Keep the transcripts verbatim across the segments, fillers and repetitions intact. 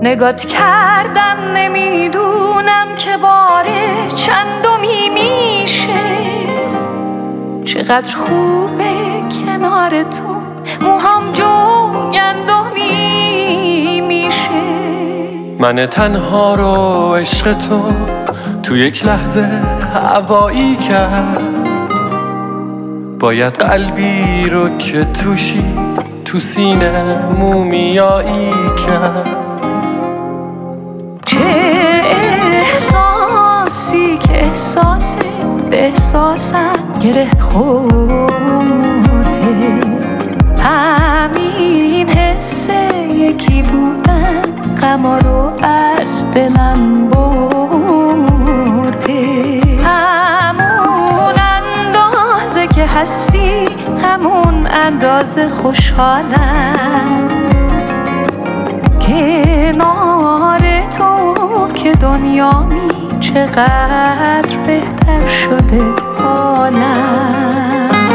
نگات کردم نمیدونم که بار چندمی میشه. چقدر خوبه کنار تو موهام جوگندمی میشه. من تنها رو عشق تو تو یک لحظه هوایی کرد. باید قلبی رو که توشی تو سینه مومیایی کرد. چه احساسی که احساس به احساسم گره خورده. همین حس یکی بودن غما رو از دلم برده. همون اندازه که هستی همون اندازه خوشحالم. کنار تو که دنیامی چقدر بهتر شده حالم.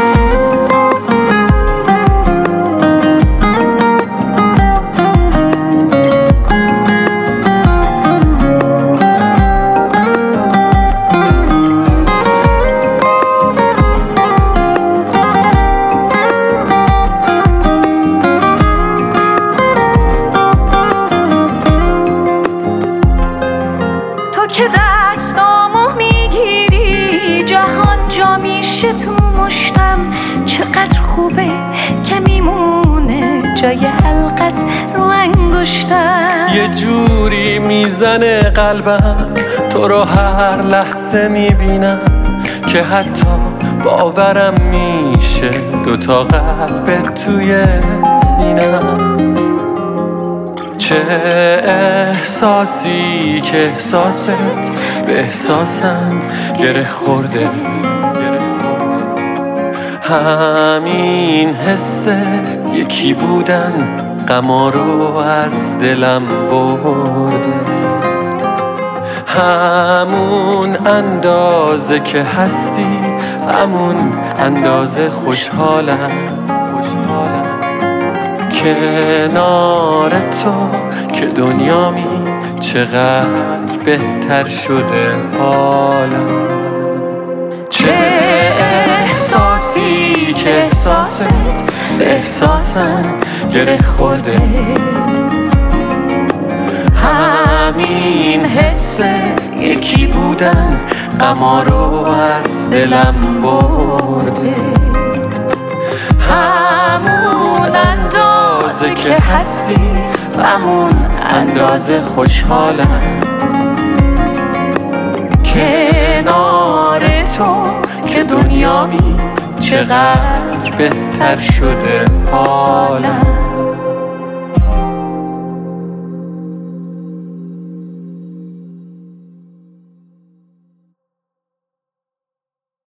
که دستامو میگیری جهان جا میشه تو مشتم. چقدر خوبه که میمونه جای حلقت رو انگشتم. یه جوری میزنه قلبم تو رو هر لحظه میبینم که حتی باورم میشه دوتا قلب توی سینم. چه احساسی که احساست به احساسم گره خورده. همین حسه یکی بودن غما رو از دلم برده. همون اندازه که هستی همون اندازه خوشحالم. کنار تو که دنیامی چقدر بهتر شده حالم. چه احساسی که احساست به احساسم گره خورده. همین حس یکی بودن غما رو از دلم برده. همون اندازه که هستی همون اندازه خوشحالم. کنار تو که دنیامی چقدر بهتر شده حالم.